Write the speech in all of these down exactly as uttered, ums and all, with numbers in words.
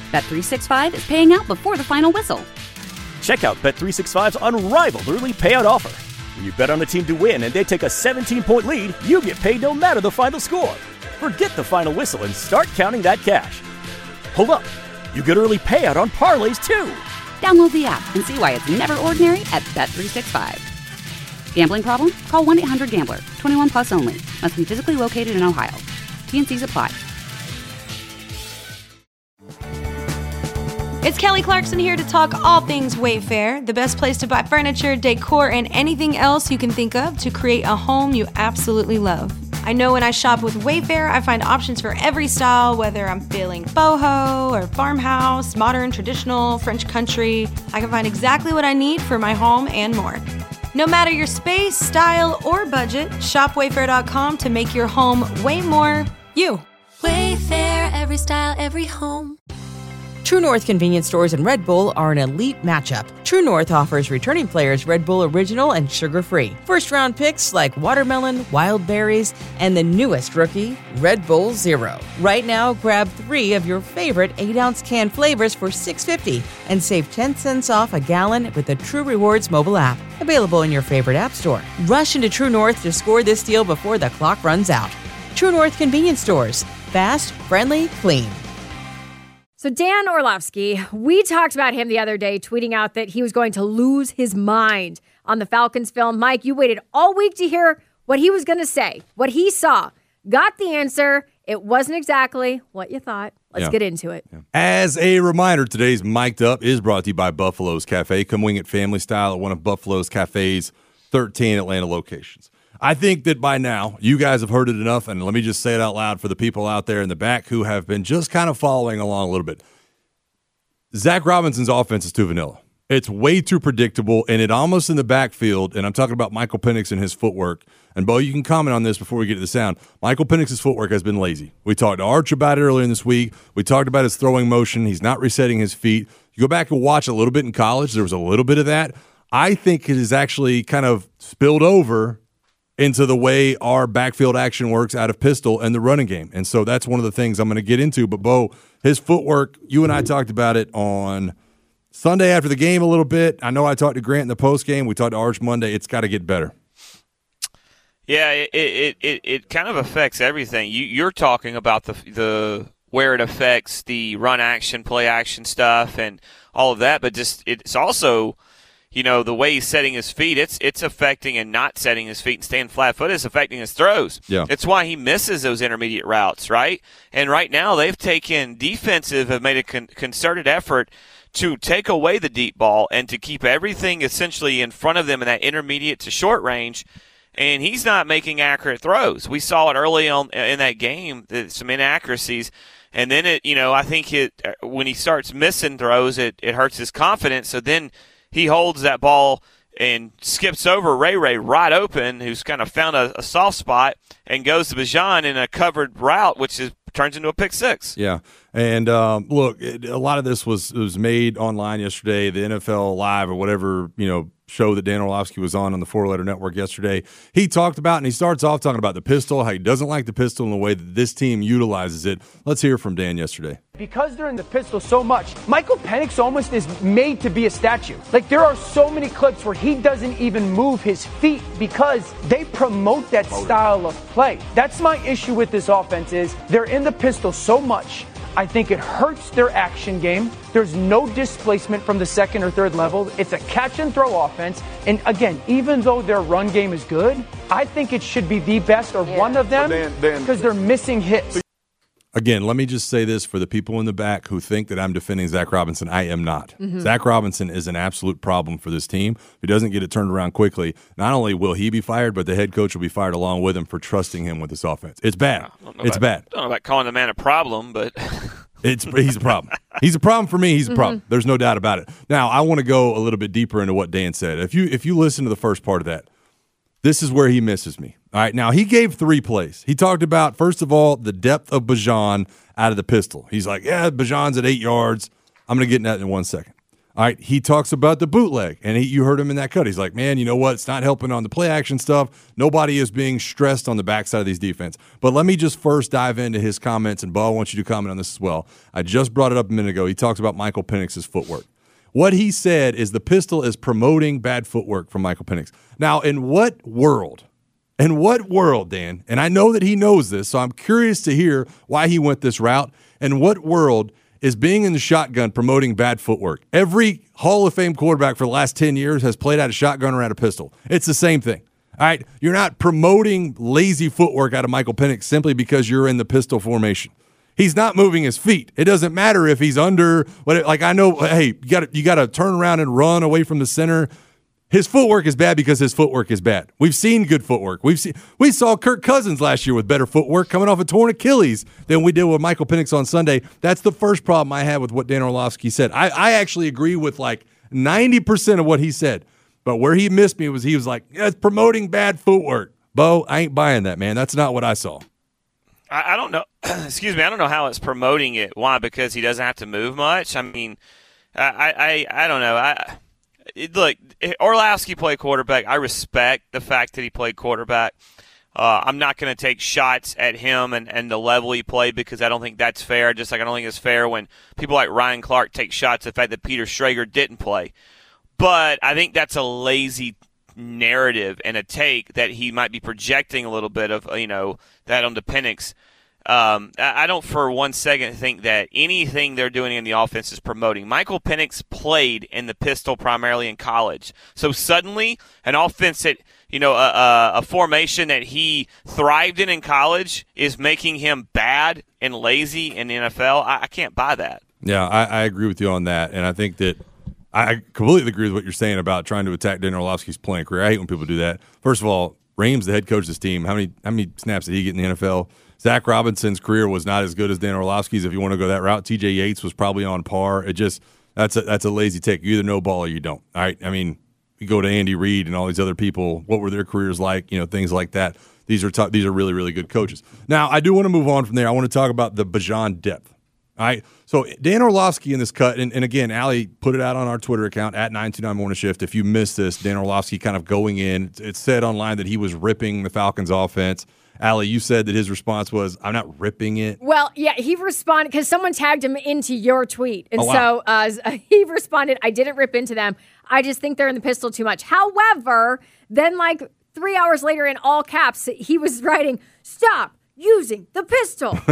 Bet three sixty-five is paying out before the final whistle. Check out Bet three sixty-five's unrivaled early payout offer. When you bet on a team to win and they take a seventeen-point lead, you get paid no matter the final score. Forget the final whistle and start counting that cash. Hold up. You get early payout on parlays, too. Download the app and see why it's never ordinary at Bet three sixty-five. Gambling problem? Call one eight hundred gambler. twenty-one plus only. Must be physically located in Ohio. T and Cs apply. It's Kelly Clarkson here to talk all things Wayfair, the best place to buy furniture, decor, and anything else you can think of to create a home you absolutely love. I know when I shop with Wayfair, I find options for every style, whether I'm feeling boho or farmhouse, modern, traditional, French country. I can find exactly what I need for my home and more. No matter your space, style, or budget, shop wayfair dot com to make your home way more you. Wayfair, every style, every home. True North convenience stores and Red Bull are an elite matchup. True North offers returning players Red Bull Original and sugar-free. First-round picks like watermelon, wild berries, and the newest rookie, Red Bull Zero. Right now, grab three of your favorite eight-ounce can flavors for six dollars and fifty cents and save ten cents off a gallon with the True Rewards mobile app. Available in your favorite app store. Rush into True North to score this deal before the clock runs out. True North convenience stores. Fast, friendly, clean. So Dan Orlovsky, we talked about him the other day, tweeting out that he was going to lose his mind on the Falcons film. Mike, you waited all week to hear what he was going to say, what he saw. Got the answer. It wasn't exactly what you thought. Let's yeah. get into it. Yeah. As a reminder, today's Mic'd Up is brought to you by Buffalo's Cafe. Come wing it family style at one of Buffalo's Cafe's thirteen Atlanta locations. I think that by now, you guys have heard it enough, and let me just say it out loud for the people out there in the back who have been just kind of following along a little bit. Zach Robinson's offense is too vanilla. It's way too predictable, and it almost in the backfield, and I'm talking about Michael Penix and his footwork. And, Bo, you can comment on this before we get to the sound. Michael Penix's footwork has been lazy. We talked to Arch about it earlier in this week. We talked about his throwing motion. He's not resetting his feet. You go back and watch a little bit in college. There was a little bit of that. I think it has actually kind of spilled over into the way our backfield action works out of pistol and the running game. And so that's one of the things I'm going to get into. But, Bo, his footwork, you and I talked about it on Sunday after the game a little bit. I know I talked to Grant in the post game. We talked to Arch Monday. It's got to get better. Yeah, it it, it, it kind of affects everything. You, you're talking about the the where it affects the run action, play action stuff and all of that, but just it's also – you know, the way he's setting his feet, it's it's affecting and not setting his feet and staying flat-footed is affecting his throws. Yeah. It's why he misses those intermediate routes, right? And right now they've taken defensive, have made a con- concerted effort to take away the deep ball and to keep everything essentially in front of them in that intermediate to short range, and he's not making accurate throws. We saw it early on in that game, some inaccuracies. And then, it, you know, I think it when he starts missing throws, it, it hurts his confidence. So then – he holds that ball and skips over Ray Ray right open, who's kind of found a, a soft spot, and goes to Bijan in a covered route, which is turns into a pick six. Yeah, and um, look, it, a lot of this was was made online yesterday, the N F L Live or whatever, you know, show that Dan Orlovsky was on on the Four Letter Network yesterday. He talked about, and he starts off talking about the pistol, how he doesn't like the pistol and the way that this team utilizes it. Let's hear from Dan yesterday. Because they're in the pistol so much, Michael Penix almost is made to be a statue. Like, there are so many clips where he doesn't even move his feet because they promote that style of play. That's my issue with this offense is they're in the pistol so much. I think it hurts their action game. There's no displacement from the second or third level. It's a catch and throw offense. And again, even though their run game is good, I think it should be the best or yeah. one of them because they're missing hits. Again, let me just say this for the people in the back who think that I'm defending Zach Robinson. I am not. Mm-hmm. Zach Robinson is an absolute problem for this team. If he doesn't get it turned around quickly, not only will he be fired, but the head coach will be fired along with him for trusting him with this offense. It's bad. It's about, bad. I don't know about calling the man a problem, but it's he's a problem. He's a problem for me. He's a problem. Mm-hmm. There's no doubt about it. Now, I want to go a little bit deeper into what Dan said. If you if you listen to the first part of that, this is where he misses me. All right, now he gave three plays. He talked about, first of all, the depth of Bijan out of the pistol. He's like, yeah, Bijan's at eight yards. I'm going to get in that in one second. All right, he talks about the bootleg, and he, you heard him in that cut. He's like, man, you know what? It's not helping on the play action stuff. Nobody is being stressed on the backside of these defense. But let me just first dive into his comments, and Bo, I want you to comment on this as well. I just brought it up a minute ago. He talks about Michael Penix's footwork. What he said is the pistol is promoting bad footwork from Michael Penix. Now, in what world, in what world, Dan, and I know that he knows this, so I'm curious to hear why he went this route, in what world is being in the shotgun promoting bad footwork? Every Hall of Fame quarterback for the last ten years has played out a shotgun or out a pistol. It's the same thing. All right, you're not promoting lazy footwork out of Michael Penix simply because you're in the pistol formation. He's not moving his feet. It doesn't matter if he's under, what. like I know, hey, you got you got to turn around and run away from the center. His footwork is bad because his footwork is bad. We've seen good footwork. We've seen we saw Kirk Cousins last year with better footwork coming off a torn Achilles than we did with Michael Penix on Sunday. That's the first problem I had with what Dan Orlovsky said. I, I actually agree with like ninety percent of what he said. But where he missed me was he was like, yeah, it's promoting bad footwork. Bo, I ain't buying that, man. That's not what I saw. I, I don't know. Excuse me. I don't know how it's promoting it. Why? Because he doesn't have to move much? I mean, I I, I don't know. I It, look, Orlovsky played quarterback. I respect the fact that he played quarterback. Uh, I'm not going to take shots at him and, and the level he played because I don't think that's fair, just like I don't think it's fair when people like Ryan Clark take shots at the fact that Peter Schrager didn't play. But I think that's a lazy narrative and a take that he might be projecting a little bit of, you know, that on the Penix. Um, I don't for one second think that anything they're doing in the offense is promoting. Michael Penix played in the pistol primarily in college. So suddenly an offense that, you know, a, a, a formation that he thrived in in college is making him bad and lazy in the N F L. I, I can't buy that. Yeah, I, I agree with you on that. And I think that I completely agree with what you're saying about trying to attack Dan Orlovsky's playing career. I hate when people do that. First of all, Reams, the head coach of this team, how many how many snaps did he get in the N F L? Zach Robinson's career was not as good as Dan Orlovsky's. If you want to go that route, T J Yates was probably on par. It just that's a that's a lazy take. You either know ball or you don't. All right. I mean, you go to Andy Reid and all these other people. What were their careers like? You know, things like that. These are t- these are really really good coaches. Now, I do want to move on from there. I want to talk about the Bijan depth. All right. So Dan Orlovsky in this cut, and, and again, Allie put it out on our Twitter account at nine two nine Morning Shift. If you missed this, Dan Orlovsky kind of going in. It said online that he was ripping the Falcons' offense. Allie, you said that his response was, I'm not ripping it. Well, yeah, he responded because someone tagged him into your tweet. And oh, wow. so uh, he responded, I didn't rip into them. I just think they're in the pistol too much. However, then like three hours later in all caps, he was writing, stop using the pistol. So,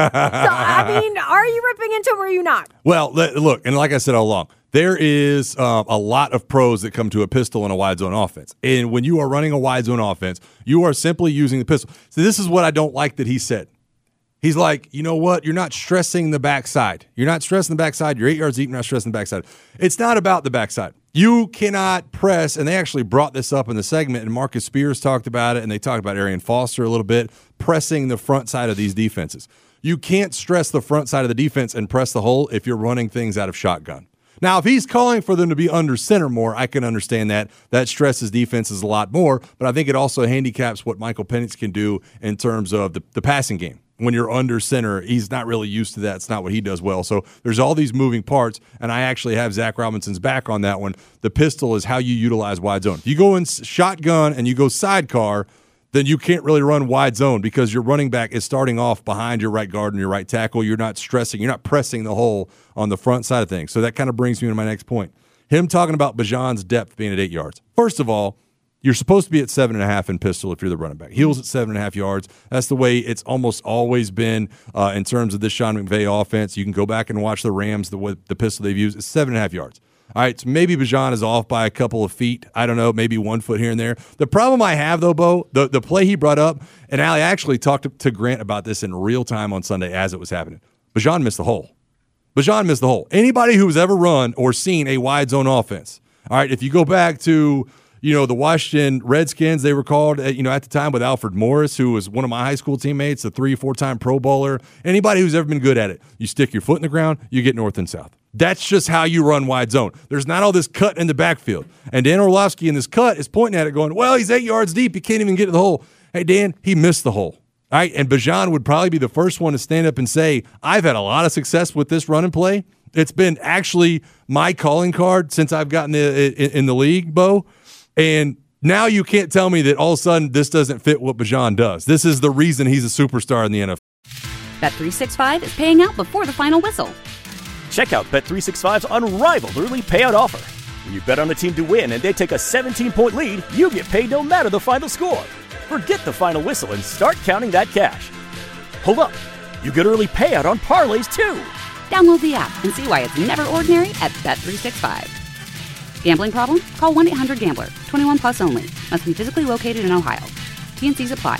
I mean, are you ripping into him or are you not? Well, look, and like I said all along, there is uh, a lot of pros that come to a pistol in a wide zone offense. And when you are running a wide zone offense, you are simply using the pistol. So this is what I don't like that he said. He's like, you know what? You're not stressing the backside. You're not stressing the backside. You're eight yards deep. You're not stressing the backside. It's not about the backside. You cannot press, and they actually brought this up in the segment, and Marcus Spears talked about it, and they talked about Arian Foster a little bit, pressing the front side of these defenses. You can't stress the front side of the defense and press the hole if you're running things out of shotgun. Now, if he's calling for them to be under center more, I can understand that. That stresses defenses a lot more, but I think it also handicaps what Michael Penix can do in terms of the, the passing game. When you're under center, he's not really used to that. It's not what he does well. So there's all these moving parts, and I actually have Zach Robinson's back on that one. The pistol is how you utilize wide zone. If you go in shotgun and you go sidecar, then you can't really run wide zone because your running back is starting off behind your right guard and your right tackle. You're not stressing. You're not pressing the hole on the front side of things. So that kind of brings me to my next point. Him talking about Bijan's depth being at eight yards. First of all, you're supposed to be at seven and a half in pistol if you're the running back. Heels at seven and a half yards. That's the way it's almost always been uh, in terms of this Sean McVay offense. You can go back and watch the Rams, the, the pistol they've used. It's seven and a half yards. All right, so maybe Bijan is off by a couple of feet. I don't know, maybe one foot here and there. The problem I have, though, Bo, the, the play he brought up, and Allie actually talked to, to Grant about this in real time on Sunday as it was happening. Bijan missed the hole. Bijan missed the hole. Anybody who's ever run or seen a wide zone offense, all right, if you go back to, you know, the Washington Redskins, they were called, you know, at the time with Alfred Morris, who was one of my high school teammates, a three, four-time Pro Bowler. Anybody who's ever been good at it, you stick your foot in the ground, you get north and south. That's just how you run wide zone. There's not all this cut in the backfield. And Dan Orlovsky in this cut is pointing at it going, well, he's eight yards deep. He can't even get to the hole. Hey, Dan, he missed the hole. All right, and Bijan would probably be the first one to stand up and say, I've had a lot of success with this run and play, It's been actually my calling card since I've gotten in, in the league, Bo. And now you can't tell me that all of a sudden this doesn't fit what Bijan does. This is the reason he's a superstar in the N F L. Bet three sixty-five is paying out before the final whistle. Check out Bet three sixty-five's unrivaled early payout offer. When you bet on a team to win and they take a seventeen-point lead, you get paid no matter the final score. Forget the final whistle and start counting that cash. Hold up. You get early payout on parlays, too. Download the app and see why it's never ordinary at Bet three sixty-five. Gambling problem? Call one eight hundred gambler. twenty-one plus only. Must be physically located in Ohio. T N Cs apply.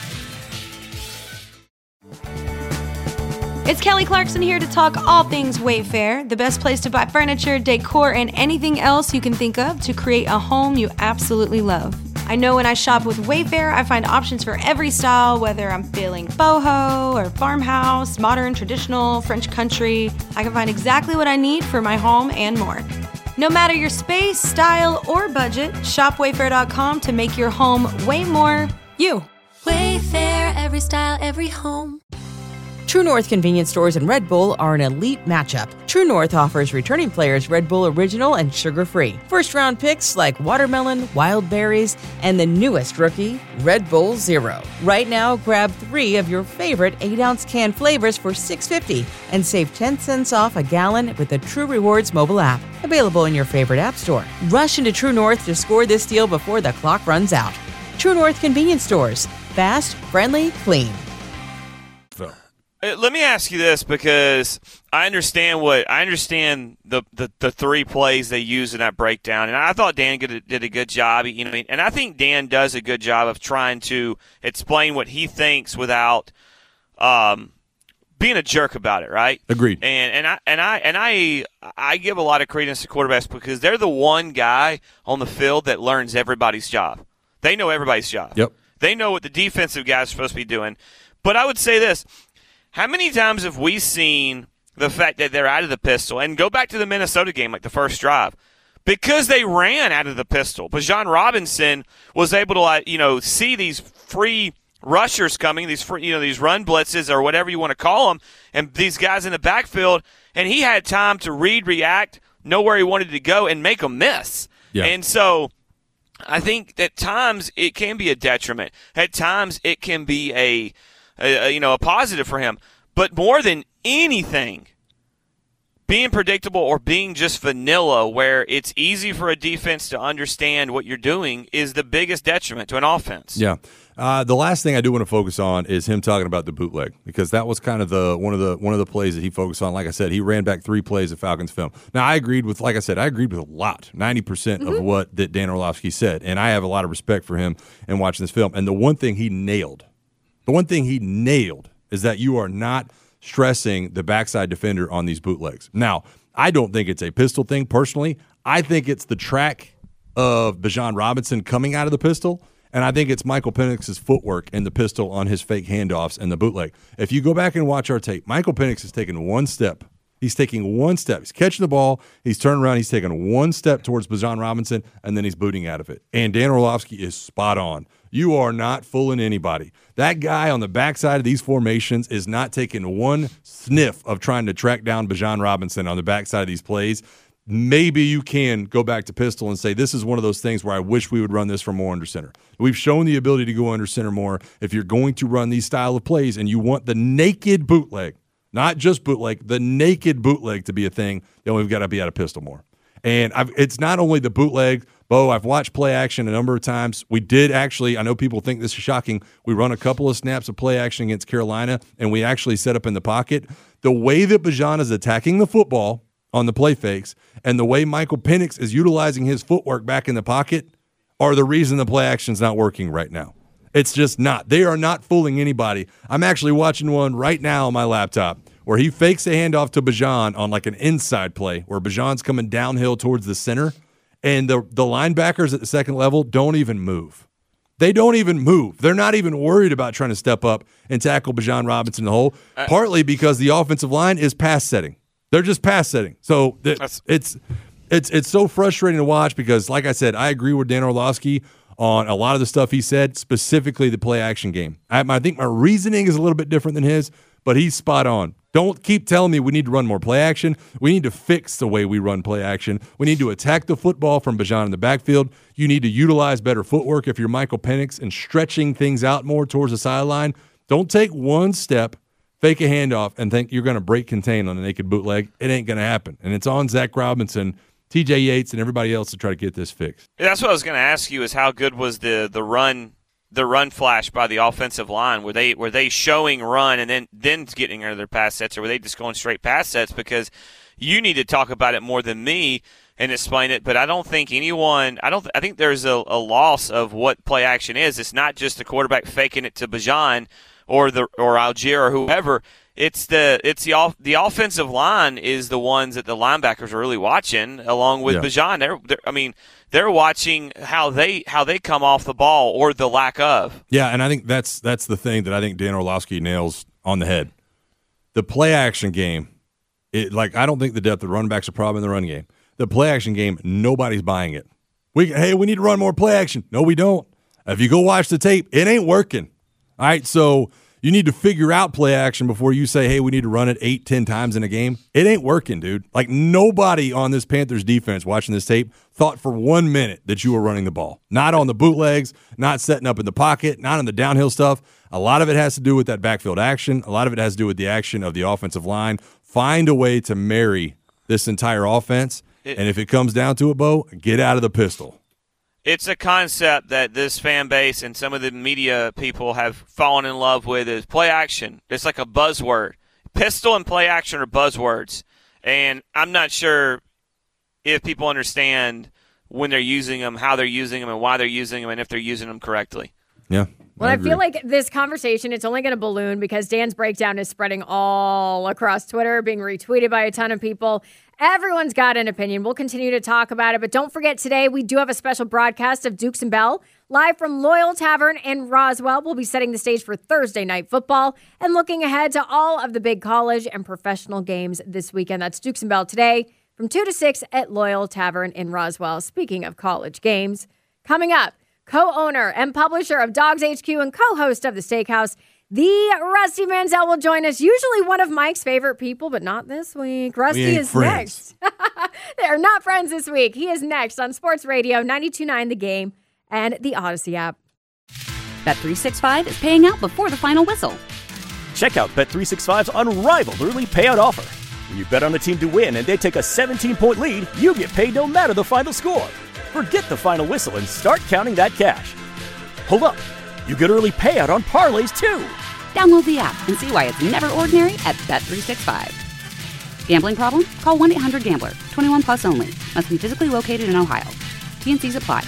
It's Kelly Clarkson here to talk all things Wayfair, the best place to buy furniture, decor, and anything else you can think of to create a home you absolutely love. I know when I shop with Wayfair, I find options for every style, whether I'm feeling boho or farmhouse, modern, traditional, French country. I can find exactly what I need for my home and more. No matter your space, style, or budget, shop wayfair dot com to make your home way more you. Wayfair, every style, every home. True North convenience stores and Red Bull are an elite matchup. True North offers returning players Red Bull Original and sugar-free. First-round picks like watermelon, wild berries, and the newest rookie, Red Bull Zero. Right now, grab three of your favorite eight-ounce can flavors for six dollars and fifty cents and save ten cents off a gallon with the True Rewards mobile app. Available in your favorite app store. Rush into True North to score this deal before the clock runs out. True North convenience stores. Fast, friendly, clean. Let me ask you this, because I understand what I understand the, the, the three plays they use in that breakdown, and I thought Dan did a, did a good job. You know, and I think Dan does a good job of trying to explain what he thinks without um, being a jerk about it. Right? Agreed. And and I and I and I I give a lot of credence to quarterbacks because they're the one guy on the field that learns everybody's job. They know everybody's job. Yep. They know what the defensive guys are supposed to be doing. But I would say this. How many times have we seen the fact that they're out of the pistol? And go back to the Minnesota game, like the first drive. Because they ran out of the pistol. Bijan Robinson was able to, you know, see these free rushers coming, these free, you know, these run blitzes or whatever you want to call them, and these guys in the backfield, and he had time to read, react, know where he wanted to go, and make them miss. Yeah. And so I think at times it can be a detriment. At times it can be a Uh, you know, a positive for him. But more than anything, being predictable or being just vanilla where it's easy for a defense to understand what you're doing is the biggest detriment to an offense. Yeah. Uh, the last thing I do want to focus on is him talking about the bootleg, because that was kind of the one of the one of the plays that he focused on. Like I said, he ran back three plays of Falcons film. Now, I agreed with, like I said, I agreed with a lot, ninety percent mm-hmm. of what that Dan Orlovsky said, and I have a lot of respect for him in watching this film. And the one thing he nailed, the one thing he nailed is that you are not stressing the backside defender on these bootlegs. Now, I don't think it's a pistol thing personally. I think it's the track of Bijan Robinson coming out of the pistol, and I think it's Michael Penix's footwork and the pistol on his fake handoffs and the bootleg. If you go back and watch our tape, Michael Penix has taken one step. He's taking one step. He's catching the ball. He's turning around. He's taking one step towards Bijan Robinson, and then he's booting out of it. And Dan Orlovsky is spot on. You are not fooling anybody. That guy on the backside of these formations is not taking one sniff of trying to track down Bijan Robinson on the backside of these plays. Maybe you can go back to pistol and say, this is one of those things where I wish we would run this from more under center. We've shown the ability to go under center more. If you're going to run these style of plays and you want the naked bootleg, not just bootleg, the naked bootleg to be a thing, then we've got to be out of pistol more. And I've, it's not only the bootleg. Bo, I've watched play action a number of times. We did actually, I know people think this is shocking, we run a couple of snaps of play action against Carolina, and we actually set up in the pocket. The way that Bijan is attacking the football on the play fakes and the way Michael Penix is utilizing his footwork back in the pocket are the reason the play action's not working right now. It's just not. They are not fooling anybody. I'm actually watching one right now on my laptop where he fakes a handoff to Bijan on like an inside play where Bijan's coming downhill towards the center, and the, the linebackers at the second level don't even move. They don't even move. They're not even worried about trying to step up and tackle Bijan Robinson in the hole, uh, partly because the offensive line is pass setting. They're just pass setting. So th- it's it's it's so frustrating to watch because, like I said, I agree with Dan Orlovsky on a lot of the stuff he said, specifically the play action game. I, I think my reasoning is a little bit different than his, but he's spot on. Don't keep telling me we need to run more play action. We need to fix the way we run play action. We need to attack the football from Bijan in the backfield. You need to utilize better footwork if you're Michael Penix and stretching things out more towards the sideline. Don't take one step, fake a handoff, and think you're going to break contain on a naked bootleg. It ain't going to happen. And it's on Zach Robinson, T J Yates, and everybody else to try to get this fixed. That's what I was going to ask you is how good was the the run the run flash by the offensive line? Were they were they showing run and then, then getting into their pass sets, or were they just going straight pass sets? Because you need to talk about it more than me and explain it, but I don't think anyone – I don't. I think there's a, a loss of what play action is. It's not just the quarterback faking it to Bijan or the or Algier or whoever. It's the it's the off, the offensive line is the ones that the linebackers are really watching, along with yeah. Bijan. They're, they're, I mean, they're watching how they how they come off the ball or the lack of. Yeah, and I think that's that's the thing that I think Dan Orlovsky nails on the head. The play action game, it, like I don't think the depth of running backs a problem in the run game. The play action game, nobody's buying it. We hey, we need to run more play action. No, we don't. If you go watch the tape, it ain't working. All right, so you need to figure out play action before you say, hey, we need to run it eight, ten times in a game. It ain't working, dude. Like, nobody on this Panthers defense watching this tape thought for one minute that you were running the ball. Not on the bootlegs, not setting up in the pocket, not on the downhill stuff. A lot of it has to do with that backfield action. A lot of it has to do with the action of the offensive line. Find a way to marry this entire offense. It, and if it comes down to it, Bo, get out of the pistol. It's a concept that this fan base and some of the media people have fallen in love with is play action. It's like a buzzword. Pistol and play action are buzzwords. And I'm not sure if people understand when they're using them, how they're using them, and why they're using them, and if they're using them correctly. Yeah. Well, I, I feel like this conversation, it's only going to balloon because Dan's breakdown is spreading all across Twitter, being retweeted by a ton of people. Everyone's got an opinion. We'll continue to talk about it. But don't forget, today we do have a special broadcast of Dukes and Bell live from Loyal Tavern in Roswell. We'll be setting the stage for Thursday Night Football and looking ahead to all of the big college and professional games this weekend. That's Dukes and Bell today from two to six at Loyal Tavern in Roswell. Speaking of college games, coming up, co-owner and publisher of Dogs H Q and co-host of The Steakhouse, the Rusty Mansell will join us. Usually one of Mike's favorite people, but not this week. Rusty we ain't is friends. next. They're not friends this week. He is next on Sports Radio ninety-two point nine The Game and the Odyssey app. Bet three sixty-five is paying out before the final whistle. Check out Bet three sixty-five's unrivaled early payout offer. When you bet on a team to win and they take a seventeen-point lead, you get paid no matter the final score. Forget the final whistle and start counting that cash. Hold up. You get early payout on parlays, too. Download the app and see why it's never ordinary at Bet three sixty-five. Gambling problem? Call one eight hundred gambler. twenty-one plus only. Must be physically located in Ohio. T N Cs apply.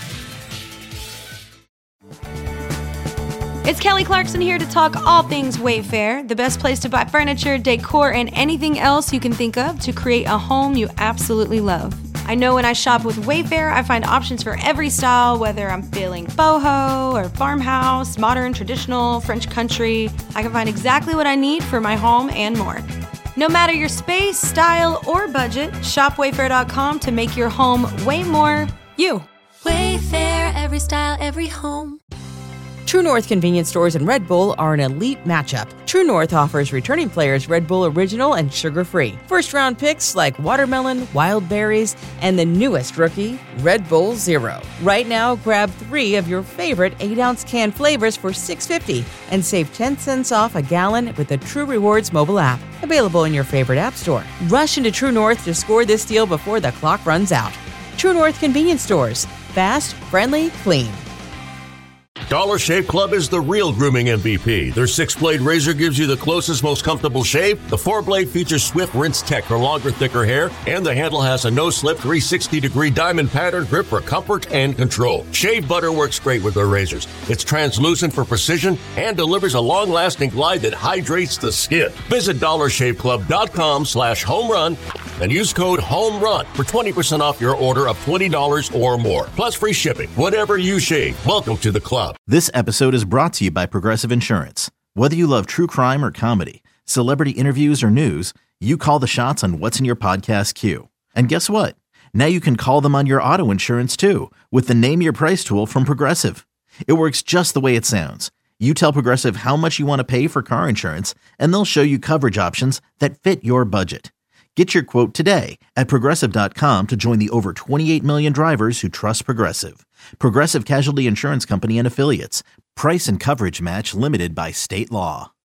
It's Kelly Clarkson here to talk all things Wayfair, the best place to buy furniture, decor, and anything else you can think of to create a home you absolutely love. I know when I shop with Wayfair, I find options for every style, whether I'm feeling boho or farmhouse, modern, traditional, French country. I can find exactly what I need for my home and more. No matter your space, style, or budget, shop wayfair dot com to make your home way more you. Wayfair, every style, every home. True North convenience stores and Red Bull are an elite matchup. True North offers returning players Red Bull Original and sugar-free. First-round picks like watermelon, wild berries, and the newest rookie, Red Bull Zero. Right now, grab three of your favorite eight-ounce can flavors for six dollars and fifty cents and save ten cents off a gallon with the True Rewards mobile app. Available in your favorite app store. Rush into True North to score this deal before the clock runs out. True North convenience stores. Fast, friendly, clean. Dollar Shave Club is the real grooming M V P. Their six-blade razor gives you the closest, most comfortable shave. The four-blade features swift rinse tech for longer, thicker hair. And the handle has a no-slip three hundred sixty degree diamond pattern grip for comfort and control. Shave butter works great with their razors. It's translucent for precision and delivers a long-lasting glide that hydrates the skin. Visit dollar shave club dot com slash home run and use code HOMERUN for twenty percent off your order of twenty dollars or more. Plus free shipping. Whatever you shave, welcome to the club. This episode is brought to you by Progressive Insurance. Whether you love true crime or comedy, celebrity interviews or news, you call the shots on what's in your podcast queue. And guess what? Now you can call them on your auto insurance too with the Name Your Price tool from Progressive. It works just the way it sounds. You tell Progressive how much you want to pay for car insurance, and they'll show you coverage options that fit your budget. Get your quote today at Progressive dot com to join the over twenty-eight million drivers who trust Progressive. Progressive Casualty Insurance Company and Affiliates. Price and coverage match limited by state law.